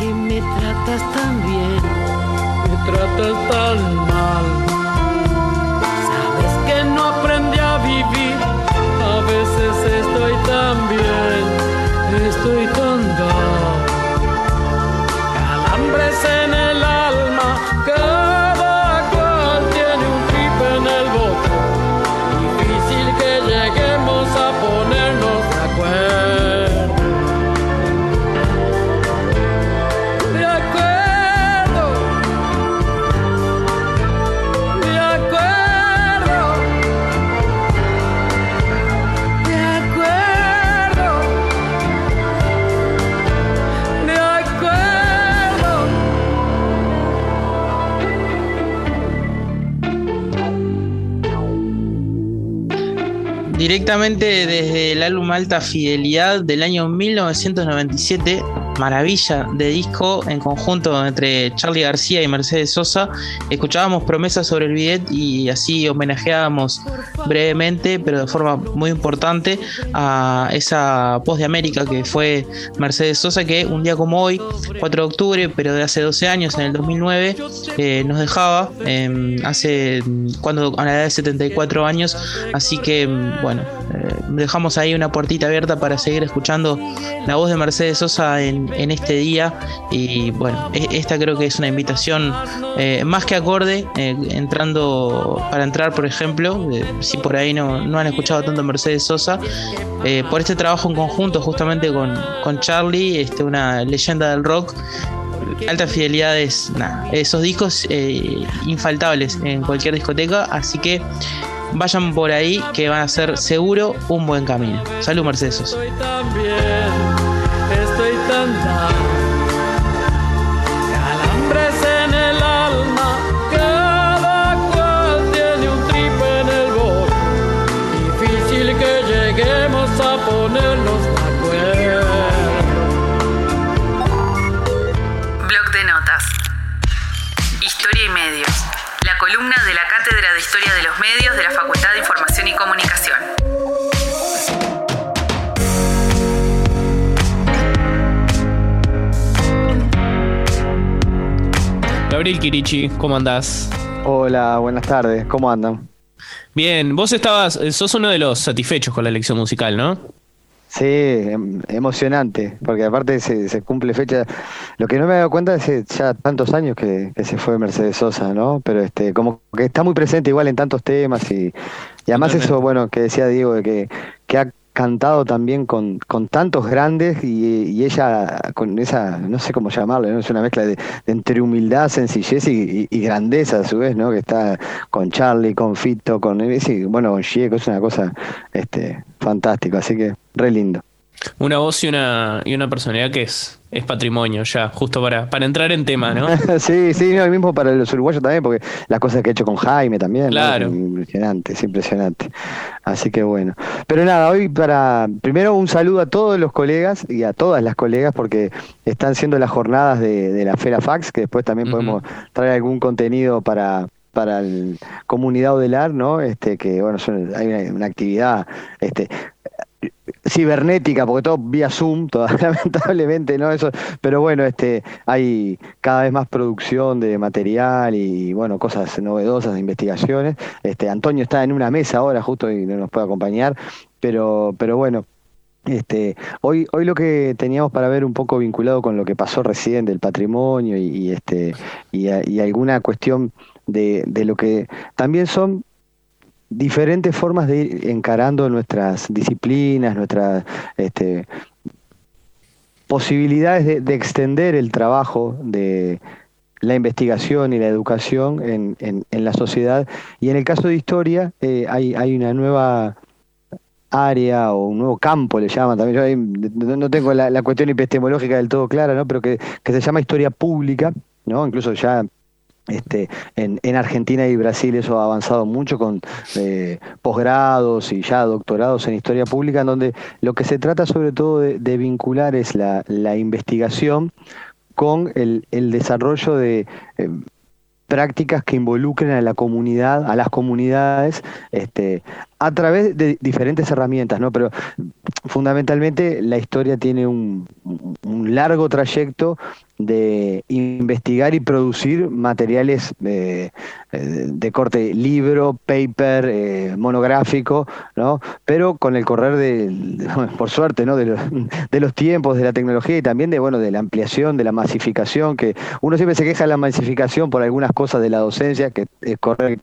que me tratas tan bien, me tratas tan mal. Sabes que no aprendí a vivir, a veces estoy tan bien, estoy tan down. Calambres en el alma, cada cual tiene un trip en el bote. Difícil que lleguemos a ponernos de acuerdo. De acuerdo. De acuerdo. De acuerdo. De acuerdo. Directamente desde el álbum Alta Fidelidad del año 1997, maravilla de disco en conjunto entre Charly García y Mercedes Sosa, escuchábamos Promesas sobre el Bidet y así homenajeábamos brevemente, pero de forma muy importante, a esa voz de América que fue Mercedes Sosa, que un día como hoy, 4 de octubre, pero de hace 12 años, en el 2009, nos dejaba a la edad de 74 años, así que bueno, dejamos ahí una puertita abierta para seguir escuchando la voz de Mercedes Sosa en este día. Y bueno, esta creo que es una invitación más que acorde, para entrar, por ejemplo, si por ahí no han escuchado tanto a Mercedes Sosa, por este trabajo en conjunto justamente con Charly, una leyenda del rock. Alta Fidelidad es esos discos infaltables en cualquier discoteca, así que vayan por ahí, que van a ser seguro un buen camino. Salud, Mercedes Sosa. Estoy tan bien, estoy tan down. Calambres en el alma, cada cual tiene un trip en el bote. Difícil que lleguemos a ponernos de acuerdo. Bloc de notas. Historia y medios. La columna de la Cátedra de Historia de los Medios de la Facultad de Información y Comunicación. Gabriel Quirichi, ¿cómo andás? Hola, buenas tardes, ¿cómo andan? Bien, sos uno de los satisfechos con la elección musical, ¿no? Sí, emocionante, porque aparte se cumple fecha. Lo que no me he dado cuenta es ya tantos años que se fue Mercedes Sosa, ¿no? Pero como que está muy presente igual en tantos temas y además Totalmente. eso, bueno, que decía Diego, de que ha cantado también con tantos grandes y ella con esa, no sé cómo llamarlo, ¿no? Es una mezcla de entre humildad, sencillez y grandeza a su vez, ¿no? Que está con Charly, con Fito, con Gieco, es una cosa fantástica, así que re lindo. Una voz y una personalidad que es patrimonio ya, justo para entrar en tema, ¿no? Sí, no, el mismo para los uruguayos también, porque las cosas que ha hecho con Jaime también, Claro. ¿no? Es impresionante. Así que bueno. Pero nada, hoy primero un saludo a todos los colegas y a todas las colegas, porque están siendo las jornadas de la Fera Fax, que después también podemos traer algún contenido para el comunidad Odelar, ¿no? Que bueno, hay una actividad cibernética, porque todo vía Zoom, lamentablemente, ¿no? Eso, pero bueno, hay cada vez más producción de material y bueno, cosas novedosas de investigaciones. Antonio está en una mesa ahora justo y no nos puede acompañar, pero bueno. Hoy lo que teníamos para ver un poco vinculado con lo que pasó recién del patrimonio y alguna cuestión de lo que también son diferentes formas de ir encarando nuestras disciplinas, nuestras posibilidades de extender el trabajo de la investigación y la educación en la sociedad. Y en el caso de historia hay una nueva área o un nuevo campo, le llaman también. Yo ahí no tengo la cuestión epistemológica del todo clara, ¿no? Pero que se llama historia pública, ¿no? Incluso ya en Argentina y Brasil eso ha avanzado mucho con posgrados y ya doctorados en historia pública, en donde lo que se trata sobre todo de vincular es la investigación con el desarrollo de prácticas que involucren a la comunidad, a las comunidades, a través de diferentes herramientas, ¿no? Pero fundamentalmente la historia tiene un largo trayecto de investigar y producir materiales de corte libro, paper, monográfico, ¿no? Pero con el correr por suerte, ¿no? de los tiempos, de la tecnología y también de la ampliación, de la masificación, que uno siempre se queja de la masificación por algunas cosas de la docencia, que es correcto.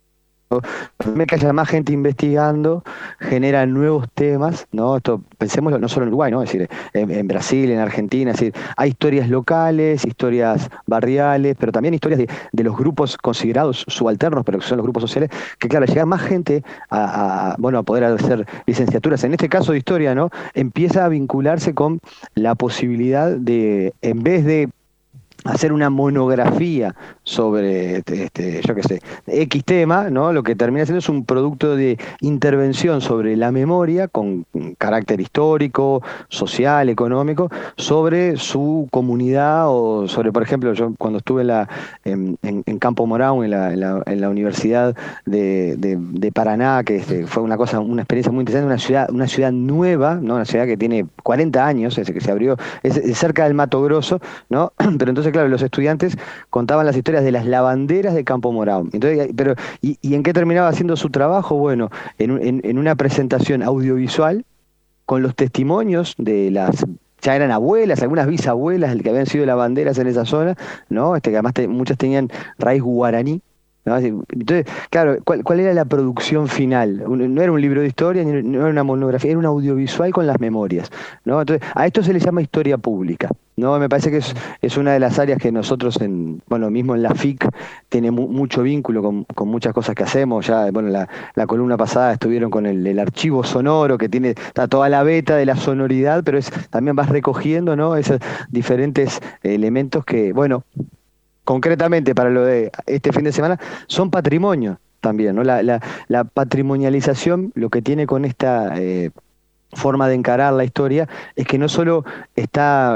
Que haya más gente investigando genera nuevos temas, ¿no? Esto pensémoslo no solo en Uruguay, ¿no? Es decir, en Brasil, en Argentina, es decir, hay historias locales, historias barriales, pero también historias de los grupos considerados subalternos, pero que son los grupos sociales, que claro, llega más gente a poder hacer licenciaturas, en este caso de historia, ¿no? Empieza a vincularse con la posibilidad de, en vez de hacer una monografía sobre, yo qué sé, X tema, ¿no? Lo que termina siendo es un producto de intervención sobre la memoria con carácter histórico, social, económico, sobre su comunidad o sobre, por ejemplo, yo cuando estuve en Campo Mourão, en la Universidad de Paraná, que fue una experiencia muy interesante, una ciudad nueva, ¿no? Una ciudad que tiene 40 años, que se abrió, es cerca del Mato Grosso, ¿no? Pero entonces, claro, los estudiantes contaban las historias de las lavanderas de Campo Mourão. Entonces, ¿y en qué terminaba haciendo su trabajo? Bueno, en una presentación audiovisual con los testimonios de ya eran abuelas, algunas bisabuelas que habían sido lavanderas en esa zona, ¿no? Que además muchas tenían raíz guaraní, ¿no? Entonces, claro, ¿cuál era la producción final? No era un libro de historia, no era una monografía, era un audiovisual con las memorias, ¿no? Entonces, a esto se le llama historia pública, ¿no? Me parece que es una de las áreas que nosotros, mismo en la FIC, tiene mucho vínculo con muchas cosas que hacemos. Ya, la columna pasada estuvieron con el archivo sonoro, que está toda la beta de la sonoridad, pero también vas recogiendo, ¿no? Esos diferentes elementos que, concretamente para lo de este fin de semana, son patrimonio también, ¿no? La patrimonialización, lo que tiene con esta forma de encarar la historia, es que no solo está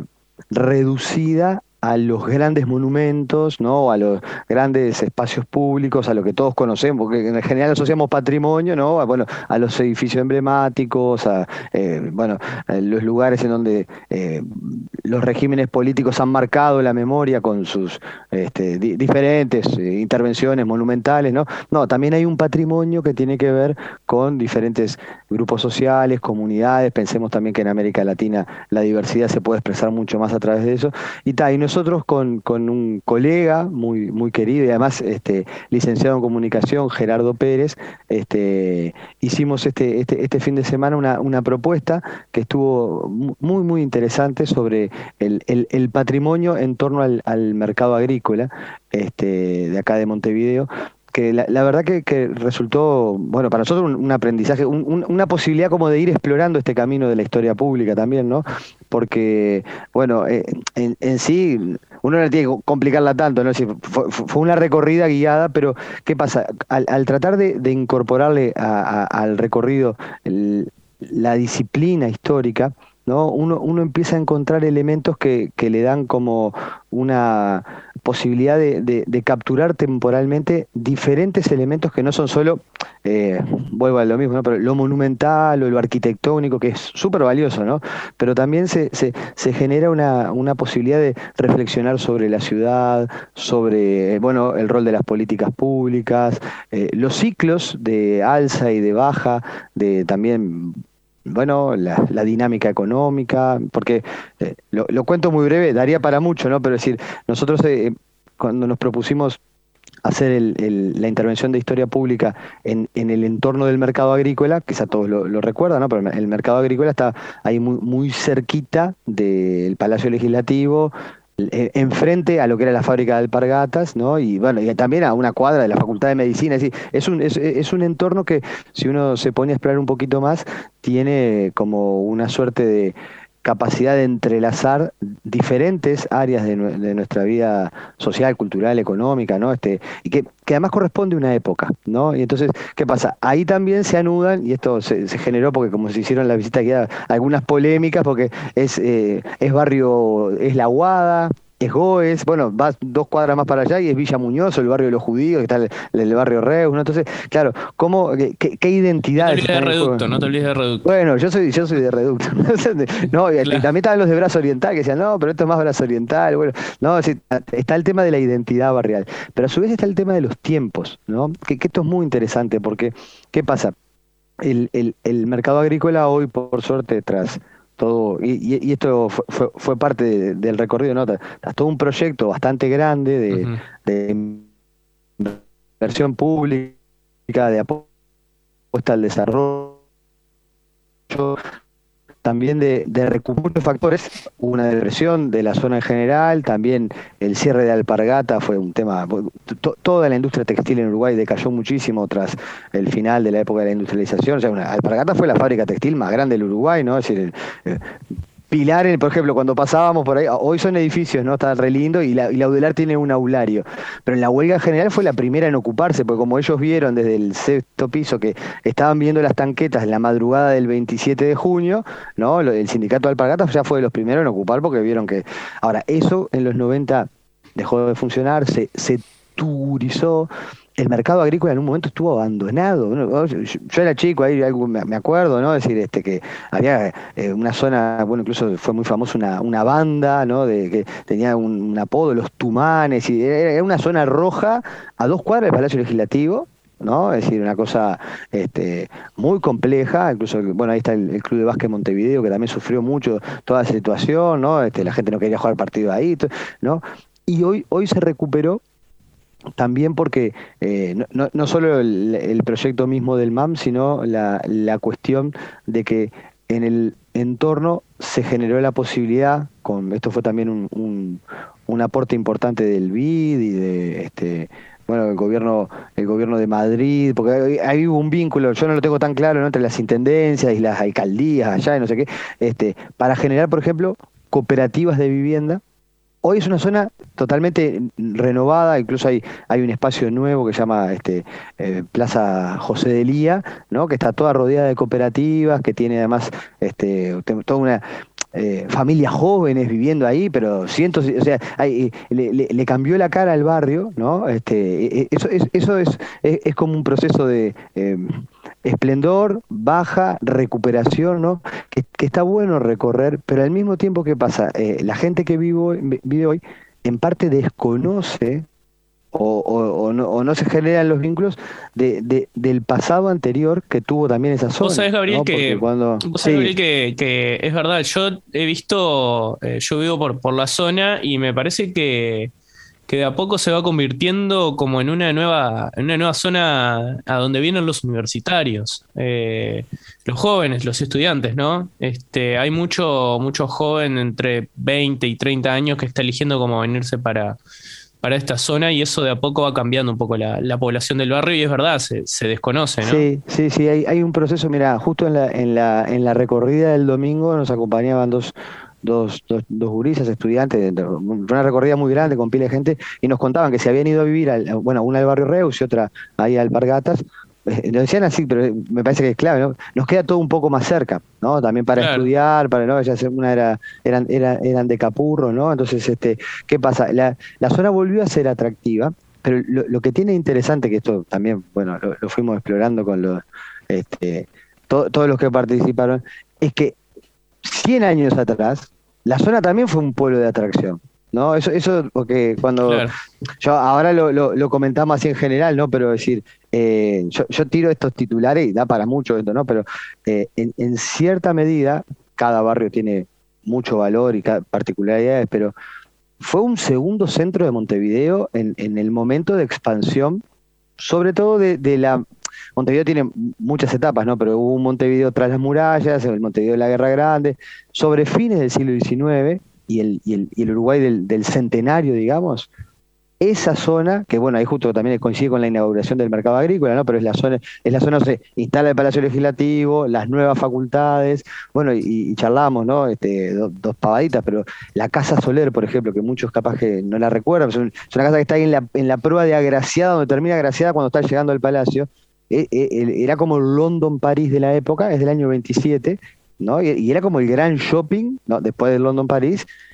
reducida a los grandes monumentos, ¿no? A los grandes espacios públicos, a lo que todos conocemos, porque en general asociamos patrimonio, ¿no? A los edificios emblemáticos, a los lugares en donde los regímenes políticos han marcado la memoria con sus diferentes intervenciones monumentales, ¿no? No, también hay un patrimonio que tiene que ver con diferentes grupos sociales, comunidades. Pensemos también que en América Latina la diversidad se puede expresar mucho más a través de eso. Y nosotros con un colega muy, muy querido y además licenciado en comunicación, Gerardo Pérez, hicimos este fin de semana una propuesta que estuvo muy, muy interesante sobre el patrimonio en torno al mercado agrícola de acá de Montevideo, que la verdad que resultó, para nosotros un aprendizaje, una posibilidad como de ir explorando este camino de la historia pública también, ¿no? Porque, en sí, uno no tiene que complicarla tanto, ¿no? Es decir, fue una recorrida guiada, pero ¿qué pasa? Al tratar de incorporarle al recorrido la disciplina histórica, ¿no? Uno empieza a encontrar elementos que le dan como una posibilidad de capturar temporalmente diferentes elementos que no son solo, vuelvo a lo mismo, ¿no? Pero lo monumental o lo arquitectónico, que es súper valioso, ¿no? Pero también se genera una posibilidad de reflexionar sobre la ciudad, sobre el rol de las políticas públicas, los ciclos de alza y de baja, de también la dinámica económica, porque lo cuento muy breve, daría para mucho, ¿no? Pero es decir, nosotros cuando nos propusimos hacer la intervención de historia pública en el entorno del mercado agrícola, quizá todos lo recuerdan, ¿no? Pero el mercado agrícola está ahí muy, muy cerquita del Palacio Legislativo, enfrente a lo que era la fábrica de alpargatas, ¿no? Y también a una cuadra de la Facultad de Medicina. Es decir, es un entorno que, si uno se pone a explorar un poquito más, tiene como una suerte de capacidad de entrelazar diferentes áreas de nuestra vida social, cultural, económica, ¿no? Y que además corresponde a una época, ¿no? Y entonces, ¿qué pasa? Ahí también se anudan, y esto se generó porque como se hicieron la visita guiada, algunas polémicas, porque es barrio, es La Aguada, es Goes, bueno, vas 2 cuadras más para allá y es Villa Muñoz, el barrio de los judíos, que está el barrio Reus, ¿no? Entonces, claro, ¿qué identidades No te olvides de están en juego? Reducto, no te olvides de Reducto. Bueno, yo soy de Reducto. No, y Claro. también estaban los de Brazo Oriental que decían, no, pero esto es más Brazo Oriental. Bueno, no, sí, está el tema de la identidad barrial, pero a su vez está el tema de los tiempos, ¿no? Que esto es muy interesante porque, ¿qué pasa? El mercado agrícola hoy, por suerte, tras todo, y esto fue parte del recorrido, ¿no? Tras todo un proyecto bastante grande Ujú. de inversión pública, de apuesta al desarrollo, también de recuperar muchos factores, una depresión de la zona en general, también el cierre de Alpargata fue un tema, toda la industria textil en Uruguay decayó muchísimo tras el final de la época de la industrialización, o sea, Alpargata fue la fábrica textil más grande del Uruguay, ¿no? Es decir, Pilar, por ejemplo, cuando pasábamos por ahí, hoy son edificios, ¿no? Está re lindo y la Udelar tiene un aulario. Pero en la huelga general fue la primera en ocuparse, porque como ellos vieron desde el sexto piso que estaban viendo las tanquetas en la madrugada del 27 de junio, ¿no? El sindicato de Alpargatas ya fue de los primeros en ocupar porque vieron que... Ahora, eso en los 90 dejó de funcionar, se tugurizó. El mercado agrícola en un momento estuvo abandonado, ¿no? Yo era chico, ahí me acuerdo, ¿no? Es decir, que había una zona, bueno, incluso fue muy famosa una banda, ¿no? Que tenía un apodo, los Tumanes, y era una zona roja a 2 cuadras del Palacio Legislativo, ¿no? Es decir, una cosa muy compleja, incluso, bueno, ahí está el Club de Básquet Montevideo, que también sufrió mucho toda esa situación, ¿no? La gente no quería jugar partido ahí, ¿no? Y hoy se recuperó también porque no solo el proyecto mismo del MAM, sino la cuestión de que en el entorno se generó la posibilidad, esto fue también un aporte importante del BID y de bueno, el gobierno de Madrid, porque ahí hubo un vínculo, yo no lo tengo tan claro, ¿no? Entre las intendencias y las alcaldías allá y no sé qué, para generar, por ejemplo, cooperativas de vivienda. Hoy es una zona totalmente renovada, incluso hay un espacio nuevo que se llama Plaza José de Lía, ¿no? Que está toda rodeada de cooperativas, que tiene además toda una familias jóvenes viviendo ahí, pero cientos, o sea, le cambió la cara al barrio, ¿no? Eso es como un proceso de esplendor, baja, recuperación, ¿no? Que está bueno recorrer, pero al mismo tiempo, ¿qué pasa? La gente que vive hoy en parte desconoce o no se generan los vínculos del pasado anterior que tuvo también esa zona. Vos sabés, Gabriel, ¿no? Porque cuando... vos Sí, sabés, Gabriel, que es verdad. Yo he visto, yo vivo por la zona y me parece que de a poco se va convirtiendo como en una nueva zona a donde vienen los universitarios, los jóvenes, los estudiantes, ¿no? Hay mucho joven entre 20 y 30 años que está eligiendo cómo venirse para esta zona y eso de a poco va cambiando un poco la población del barrio y es verdad, se desconoce, ¿no? sí, hay un proceso, mira, justo en la recorrida del domingo nos acompañaban dos gurisas estudiantes, una recorrida muy grande con pila de gente, y nos contaban que se habían ido a vivir, una al barrio Reus y otra ahí al Alpargatas. Lo decían así, pero me parece que es clave, ¿no? Nos queda todo un poco más cerca, ¿no? También para Claro. estudiar, ¿no? Eran de Capurro, ¿no? Entonces, ¿qué pasa? La zona volvió a ser atractiva, pero lo que tiene interesante, que esto también, bueno, lo fuimos explorando con todos los que participaron, es que 100 años atrás, la zona también fue un pueblo de atracción, ¿no? Eso porque cuando... Claro. Yo ahora lo comentamos así en general, ¿no? Pero decir, yo tiro estos titulares y da para mucho esto, ¿no? Pero en cierta medida, cada barrio tiene mucho valor y particularidades, pero fue un segundo centro de Montevideo en el momento de expansión, sobre todo de la... Montevideo tiene muchas etapas, ¿no? Pero hubo un Montevideo tras las murallas, el Montevideo de la Guerra Grande, sobre fines del siglo XIX y el Uruguay del centenario, digamos. Esa zona, que bueno, ahí justo también coincide con la inauguración del mercado agrícola, ¿no? Pero es la zona donde se instala el Palacio Legislativo, las nuevas facultades, bueno, y charlamos, ¿no? Dos pavaditas, pero la Casa Soler, por ejemplo, que muchos capaz que no la recuerdan, es una casa que está ahí en la prueba de Agraciada, donde termina Agraciada cuando está llegando al Palacio. Era como el London París de la época, es del año 27, ¿no? Y era como el gran shopping, ¿no? Después del London París,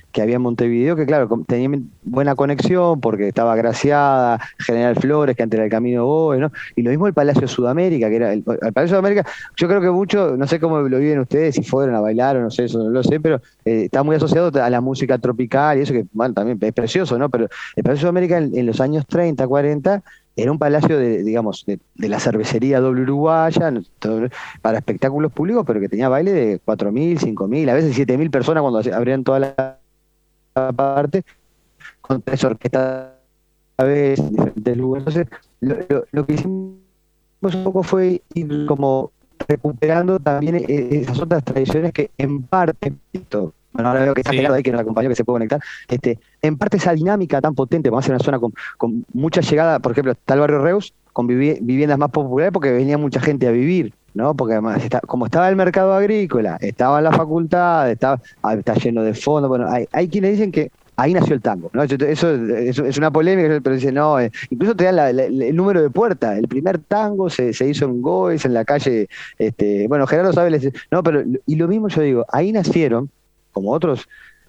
que había en Montevideo, que claro, tenía buena conexión porque estaba Graciada, General Flores, que antes era el Camino Boe, ¿no? Y lo mismo el Palacio Sudamérica, que era el Palacio Sudamérica, yo creo que mucho, no sé cómo lo viven ustedes, si fueron a bailar o no sé, eso no lo sé, pero está muy asociado a la música tropical y eso que, bueno, también es precioso, ¿no? Pero el Palacio Sudamérica en los años 30, 40, era un palacio digamos, de la cervecería doble uruguaya, para espectáculos públicos, pero que tenía baile de 4.000, 5.000, a veces 7.000 personas cuando abrían toda la parte, con 3 orquestas a veces en diferentes lugares. Entonces, lo que hicimos un poco fue ir como recuperando también esas otras tradiciones que en parte, bueno, ahora veo que está pegado ahí, que nos acompañó, que se puede conectar, en parte esa dinámica tan potente, vamos a hacer una zona con mucha llegada, por ejemplo, está el barrio Reus, con viviendas más populares porque venía mucha gente a vivir, ¿no? Porque además, como estaba el mercado agrícola, estaba la facultad, está lleno de fondos, bueno, hay quienes dicen que ahí nació el tango, ¿no? Eso es una polémica, pero dicen, no, incluso te dan el número de puerta, el primer tango se hizo en Goes, en la calle, bueno, Gerardo sabe, no, pero, y lo mismo yo digo, ahí nacieron, como otros,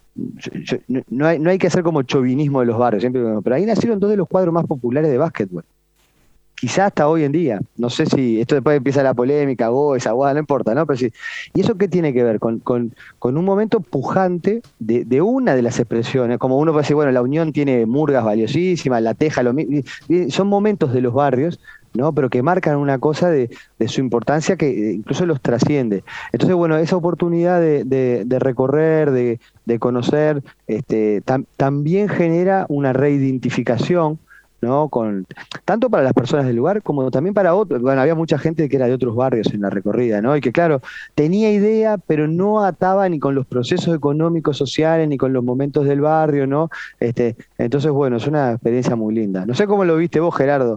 no hay que hacer como chauvinismo de los barrios, siempre, pero ahí nacieron dos de los cuadros más populares de básquetbol. Quizás hasta hoy en día, no sé si esto después empieza la polémica, Goes, Aguada, no importa, ¿no? Pero sí. ¿Y eso qué tiene que ver? Con un momento pujante de una de las expresiones, como uno puede decir, bueno, la Unión tiene murgas valiosísimas, La Teja, son momentos de los barrios, ¿no? Pero que marcan una cosa de su importancia que incluso los trasciende. Entonces, bueno, esa oportunidad de recorrer, de conocer, también genera una reidentificación, ¿no? Tanto para las personas del lugar como también para otros. Bueno, había mucha gente que era de otros barrios en la recorrida, ¿no? Y que, claro, tenía idea, pero no ataba ni con los procesos económicos, sociales, ni con los momentos del barrio, ¿no? Entonces, bueno, es una experiencia muy linda. No sé cómo lo viste vos, Gerardo.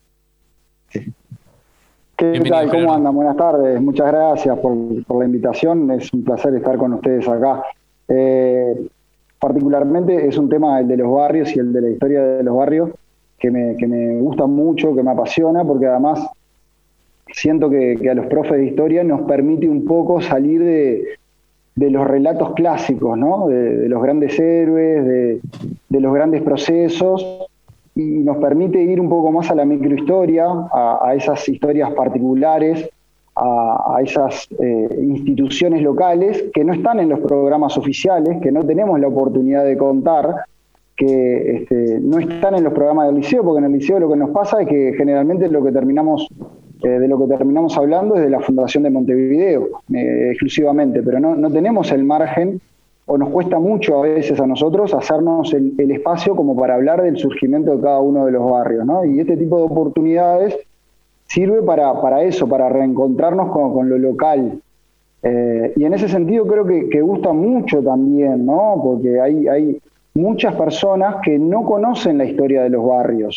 ¿Qué tal? ¿Cómo andan? Buenas tardes. Muchas gracias por la invitación. Es un placer estar con ustedes acá. Particularmente es un tema, el de los barrios y el de la historia de los barrios, que me gusta mucho, que me apasiona, porque además siento que a los profes de historia nos permite un poco salir de los relatos clásicos, ¿no? De los grandes héroes, de los grandes procesos, y nos permite ir un poco más a la microhistoria, a esas historias particulares, a esas instituciones locales que no están en los programas oficiales, que no tenemos la oportunidad de contar, que no están en los programas del liceo, porque en el liceo lo que nos pasa es que generalmente de lo que terminamos hablando es de la Fundación de Montevideo, exclusivamente, pero no tenemos el margen, o nos cuesta mucho a veces a nosotros hacernos el espacio como para hablar del surgimiento de cada uno de los barrios, ¿no? Y este tipo de oportunidades sirve para eso, para reencontrarnos con lo local. Y en ese sentido creo que gusta mucho también, ¿no? Porque hay muchas personas que no conocen la historia de los barrios,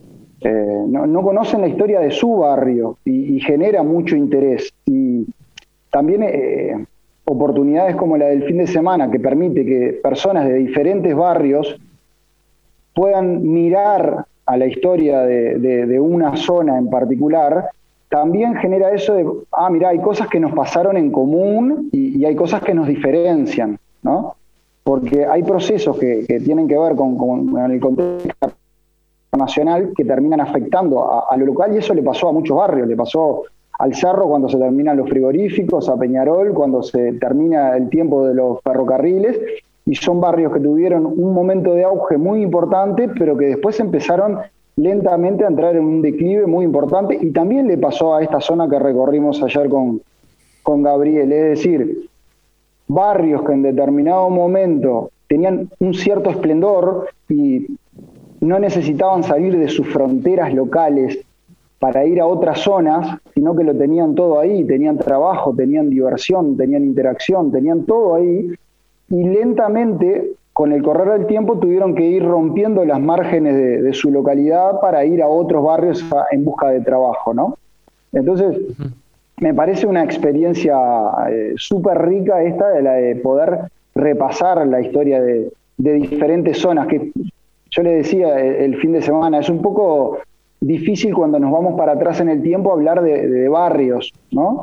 no conocen la historia de su barrio y genera mucho interés. Y también oportunidades como la del fin de semana, que permite que personas de diferentes barrios puedan mirar a la historia de una zona en particular, también genera eso de, mirá, hay cosas que nos pasaron en común y hay cosas que nos diferencian, ¿no? Porque hay procesos que tienen que ver con el contexto nacional que terminan afectando a lo local, y eso le pasó a muchos barrios, le pasó al Cerro cuando se terminan los frigoríficos, a Peñarol cuando se termina el tiempo de los ferrocarriles, y son barrios que tuvieron un momento de auge muy importante, pero que después empezaron lentamente a entrar en un declive muy importante, y también le pasó a esta zona que recorrimos ayer con Gabriel, es decir, barrios que en determinado momento tenían un cierto esplendor y no necesitaban salir de sus fronteras locales para ir a otras zonas, sino que lo tenían todo ahí, tenían trabajo, tenían diversión, tenían interacción, tenían todo ahí, y lentamente, con el correr del tiempo, tuvieron que ir rompiendo las márgenes de su localidad para ir a otros barrios en busca de trabajo, ¿no? Entonces, me parece una experiencia súper rica esta, de la de poder repasar la historia de diferentes zonas, que yo le decía el fin de semana, es un poco difícil cuando nos vamos para atrás en el tiempo hablar de barrios, ¿no?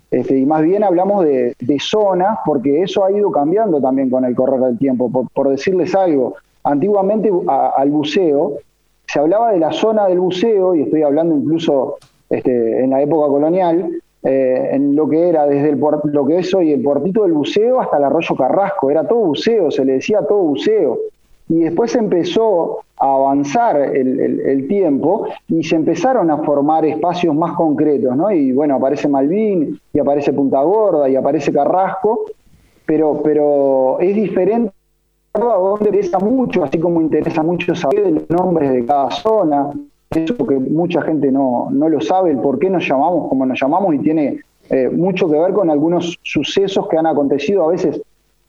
y más bien hablamos de zonas, porque eso ha ido cambiando también con el correr del tiempo. Por decirles algo, antiguamente al buceo se hablaba de la zona del buceo, y estoy hablando incluso en la época colonial, en lo que era desde lo que es hoy el Puertito del Buceo hasta el Arroyo Carrasco, era todo buceo, se le decía todo buceo. Y después empezó a avanzar el tiempo y se empezaron a formar espacios más concretos, ¿no? Y bueno, aparece Malvin, y aparece Punta Gorda, y aparece Carrasco, pero es diferente a donde interesa mucho, así como interesa mucho saber de los nombres de cada zona. Eso que mucha gente no lo sabe, el por qué nos llamamos como nos llamamos, y tiene mucho que ver con algunos sucesos que han acontecido a veces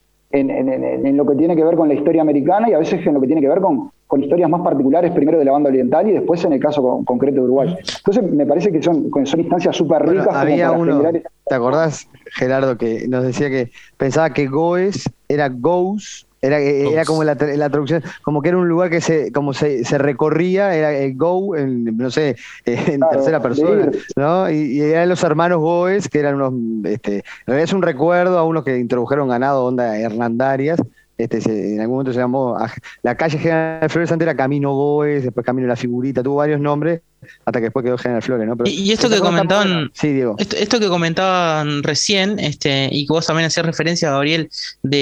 en lo que tiene que ver con la historia americana, y a veces en lo que tiene que ver con historias más particulares, primero de la banda oriental y después en el caso concreto de Uruguay. Entonces me parece que son instancias súper ricas. Bueno, había como para generar... ¿Te acordás, Gerardo, que nos decía que pensaba que Goes era Goes? Era como la traducción, como que era un lugar que se recorría, era el go, no sé, en tercera persona, ¿no? Y eran los hermanos Goes, que eran unos, en realidad es un recuerdo a unos que introdujeron ganado onda hernandarias. En algún momento se llamó, la calle General Flores antes era Camino Goes, después Camino La Figurita, tuvo varios nombres, hasta que después quedó General Flores, ¿no? Pero, y esto que comentaban, sí, Diego. Esto que comentaban recién, y que vos también hacías referencia, Gabriel,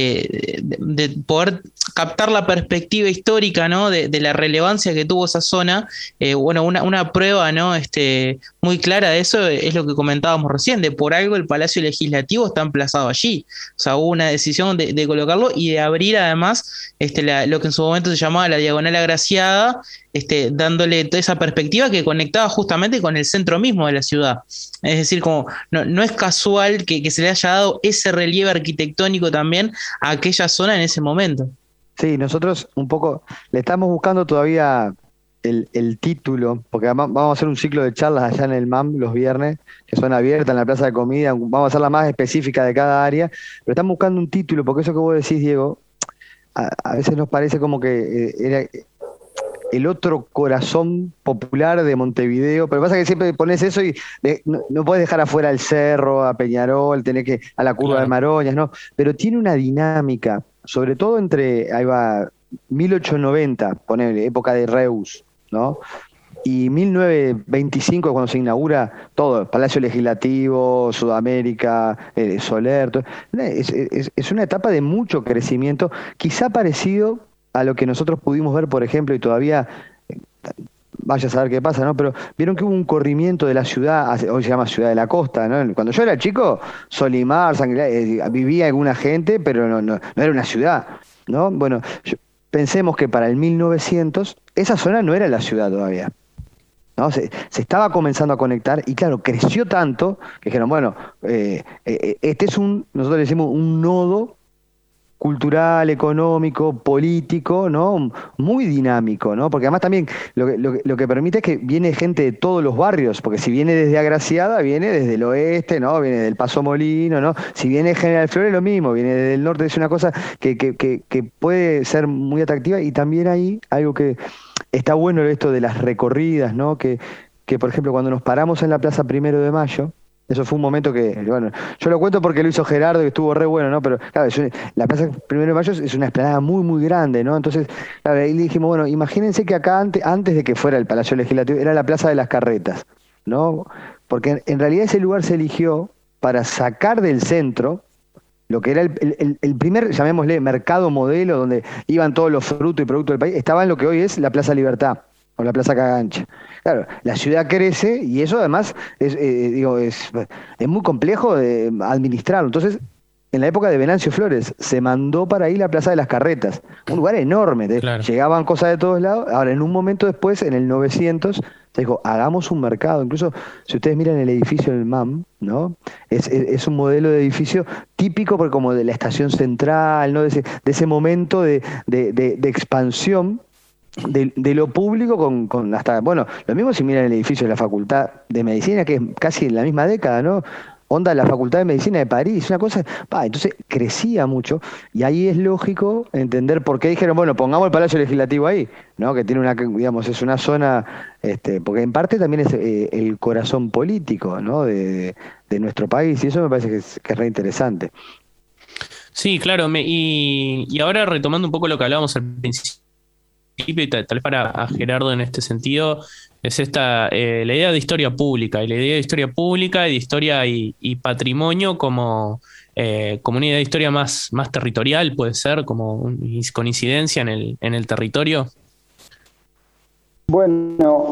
de poder captar la perspectiva histórica, ¿no? De la relevancia que tuvo esa zona. Bueno, una prueba, ¿no? Muy clara de eso es lo que comentábamos recién, de por algo el Palacio Legislativo está emplazado allí. O sea, hubo una decisión de colocarlo y de abrir además lo que en su momento se llamaba la Diagonal Agraciada, dándole toda esa perspectiva que conectaba justamente con el centro mismo de la ciudad. Es decir, como no es casual que se le haya dado ese relieve arquitectónico también a aquella zona en ese momento. Sí, nosotros un poco le estamos buscando todavía el título, porque vamos a hacer un ciclo de charlas allá en el MAM los viernes, que son abiertas en la plaza de comida, vamos a hacer la más específica de cada área, pero estamos buscando un título, porque eso que vos decís, Diego, a veces nos parece como que era el otro corazón popular de Montevideo, pero pasa que siempre pones eso y no puedes dejar afuera el cerro, a Peñarol, tenés que a la curva de Maroñas, ¿no? Pero tiene una dinámica, sobre todo ahí va, 1890, ponele, época de Reus, ¿no? Y 1925, cuando se inaugura todo, Palacio Legislativo, Sudamérica, Soler, todo, es una etapa de mucho crecimiento, quizá parecido a lo que nosotros pudimos ver, por ejemplo, y todavía vaya a saber qué pasa, ¿no? Pero vieron que hubo un corrimiento de la ciudad, hoy se llama Ciudad de la Costa, ¿no? Cuando yo era chico, Solimar, vivía alguna gente, pero no era una ciudad, ¿no? Bueno, pensemos que para el 1900 esa zona no era la ciudad todavía, ¿no? Se estaba comenzando a conectar y claro, creció tanto que dijeron, bueno, nosotros le decimos un nodo cultural, económico, político, ¿no? Muy dinámico, ¿no? Porque además también lo que permite es que viene gente de todos los barrios, porque si viene desde Agraciada, viene desde el oeste, ¿no? Viene del Paso Molino, ¿no? Si viene General Flores, lo mismo, viene desde el norte, es una cosa que puede ser muy atractiva, y también hay algo que está bueno, esto de las recorridas, ¿no? Que por ejemplo, cuando nos paramos en la Plaza 1 de Mayo, eso fue un momento que, bueno, yo lo cuento porque lo hizo Gerardo y estuvo re bueno, ¿no? Pero claro, la Plaza 1 de Mayo es una explanada muy, muy grande, ¿no? Entonces, claro, ahí le dijimos, bueno, imagínense que acá antes de que fuera el Palacio Legislativo, era la Plaza de las Carretas, ¿no? Porque en realidad ese lugar se eligió para sacar del centro lo que era el primer, llamémosle, mercado modelo, donde iban todos los frutos y productos del país, estaba en lo que hoy es la Plaza Libertad, o la Plaza Cagancha. Claro, la ciudad crece y eso además es muy complejo de administrarlo. Entonces, en la época de Venancio Flores, se mandó para ahí la Plaza de las Carretas, un lugar enorme, Claro. Llegaban cosas de todos lados. Ahora, en un momento después, en el 900, se dijo, hagamos un mercado. Incluso, si ustedes miran el edificio del MAM, ¿no? Es un modelo de edificio típico, porque como de la estación central, ¿no? De ese momento de expansión de lo público con hasta, bueno, lo mismo si miran el edificio de la Facultad de Medicina, que es casi en la misma década, ¿no? onda la Facultad de Medicina de París, una cosa, entonces crecía mucho y ahí es lógico entender por qué dijeron, bueno, pongamos el Palacio Legislativo ahí, ¿no? Que tiene digamos, es una zona, porque en parte también es el corazón político, ¿no? De nuestro país y eso me parece que es re interesante. Sí, claro, y ahora retomando un poco lo que hablábamos al principio, y tal vez para a Gerardo en este sentido, es esta la idea de historia pública, y la idea de historia pública y de historia y patrimonio como una idea de historia más territorial, puede ser, con incidencia en el territorio. Bueno,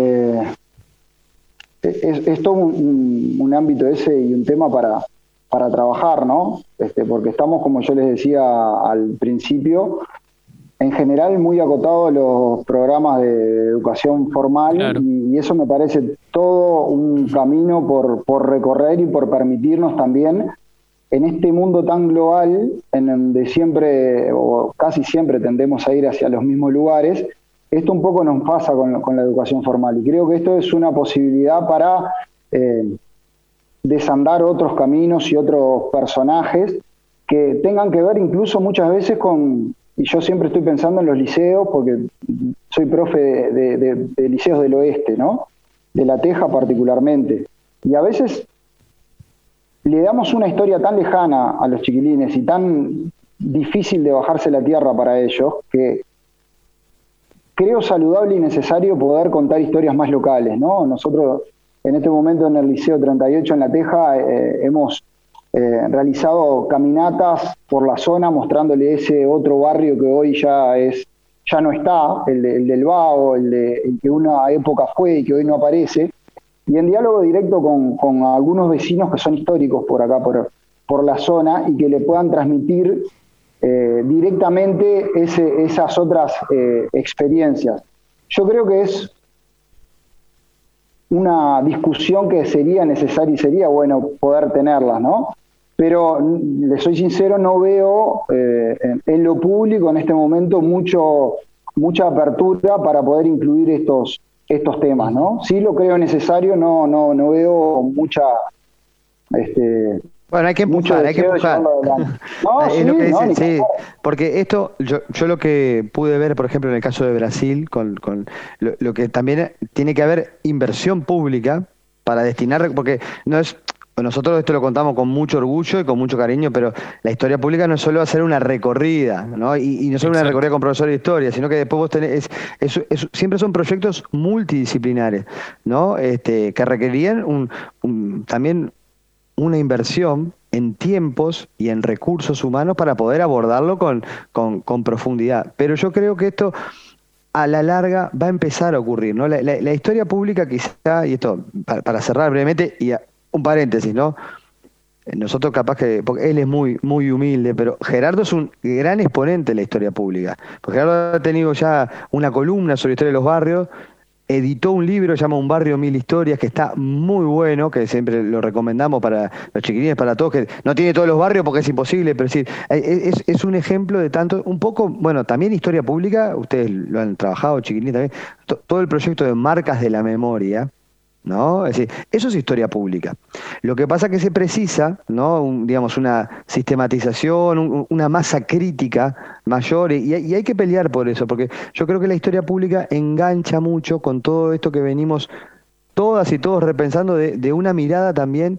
es todo un ámbito ese y un tema para trabajar, ¿no? Porque estamos, como yo les decía al principio, en general muy acotados a los programas de educación formal, claro. y eso me parece todo un camino por recorrer y por permitirnos también, en este mundo tan global, en donde siempre o casi siempre tendemos a ir hacia los mismos lugares, esto un poco nos pasa con la educación formal, y creo que esto es una posibilidad para desandar otros caminos y otros personajes que tengan que ver incluso muchas veces y yo siempre estoy pensando en los liceos, porque soy profe de liceos del oeste, ¿no? De La Teja particularmente. Y a veces le damos una historia tan lejana a los chiquilines y tan difícil de bajarse la tierra para ellos, que creo saludable y necesario poder contar historias más locales, ¿no? Nosotros en este momento en el Liceo 38 en La Teja hemos realizado caminatas por la zona mostrándole ese otro barrio que hoy ya no está, el del Vago, el que una época fue y que hoy no aparece, y en diálogo directo con algunos vecinos que son históricos por acá, por la zona, y que le puedan transmitir directamente esas otras experiencias. Yo creo que es una discusión que sería necesaria y sería bueno poder tenerlas, ¿no? Pero, le soy sincero, no veo en lo público en este momento mucha apertura para poder incluir estos temas, ¿no? Sí lo creo necesario, no veo mucha... Bueno, hay que empujar. No, es lo que dicen, sí, porque esto, yo lo que pude ver, por ejemplo, en el caso de Brasil, con lo que también tiene que haber inversión pública para destinar, porque no es... Nosotros esto lo contamos con mucho orgullo y con mucho cariño, pero la historia pública no es solo hacer una recorrida, ¿no? Y no solo una recorrida con profesor de historia, sino que después vos tenés, siempre son proyectos multidisciplinares, ¿no? Que requerían también una inversión en tiempos y en recursos humanos para poder abordarlo con profundidad. Pero yo creo que esto a la larga va a empezar a ocurrir, ¿no? La historia pública quizá, y esto para cerrar brevemente, y un paréntesis, ¿no? Nosotros capaz que, porque él es muy, muy humilde, pero Gerardo es un gran exponente de la historia pública. Porque Gerardo ha tenido ya una columna sobre historia de los barrios, editó un libro llamado Un barrio, 1000 historias, que está muy bueno, que siempre lo recomendamos para los chiquilines, para todos, que no tiene todos los barrios porque es imposible, pero sí, es un ejemplo de tanto, un poco, bueno, también historia pública, ustedes lo han trabajado, chiquilines también, todo el proyecto de marcas de la memoria, ¿no? Es decir, eso es historia pública. Lo que pasa es que se precisa, ¿no? Digamos, una sistematización, una masa crítica mayor, y hay que pelear por eso, porque yo creo que la historia pública engancha mucho con todo esto que venimos todas y todos repensando de una mirada también,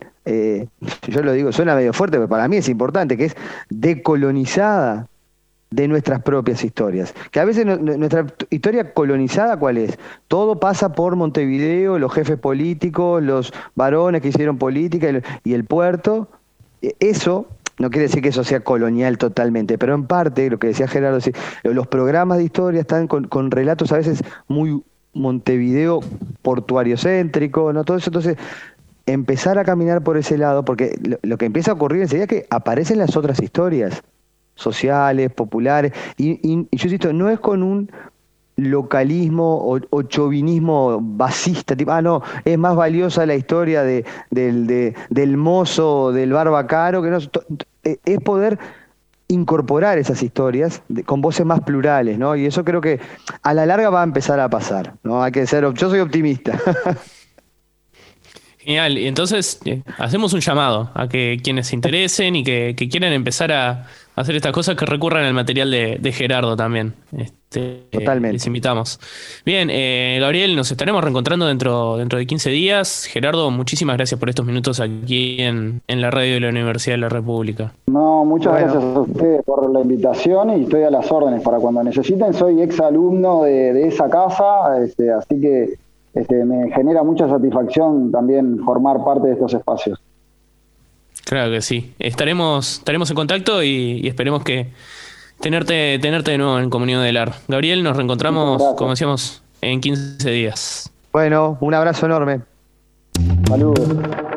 yo lo digo, suena medio fuerte, pero para mí es importante, que es decolonizada de nuestras propias historias. Que a veces nuestra historia colonizada, ¿cuál es? Todo pasa por Montevideo, los jefes políticos, los varones que hicieron política y el puerto. Eso no quiere decir que eso sea colonial totalmente, pero en parte, lo que decía Gerardo, los programas de historia están con relatos a veces muy Montevideo portuario céntrico, ¿no? Todo eso, entonces empezar a caminar por ese lado, porque lo que empieza a ocurrir enseguida es que aparecen las otras historias sociales, populares, y yo insisto, no es con un localismo o chauvinismo basista, tipo, no, es más valiosa la historia del mozo, del barbacaro, que no, es poder incorporar esas historias con voces más plurales, ¿no? Y eso creo que a la larga va a empezar a pasar, ¿no? Hay que ser, yo soy optimista. Genial, y entonces hacemos un llamado a que quienes se interesen y que quieran empezar a hacer estas cosas, que recurran al material de Gerardo también. Totalmente. Les invitamos. Bien, Gabriel, nos estaremos reencontrando dentro de 15 días. Gerardo, muchísimas gracias por estos minutos aquí en la radio de la Universidad de la República. No, muchas gracias a ustedes por la invitación y estoy a las órdenes para cuando necesiten. Soy ex alumno de esa casa, así que me genera mucha satisfacción también formar parte de estos espacios. Claro que sí. Estaremos en contacto y esperemos que tenerte de nuevo en Comunidad del AR. Gabriel, nos reencontramos, como decíamos, en 15 días. Bueno, un abrazo enorme. Saludos.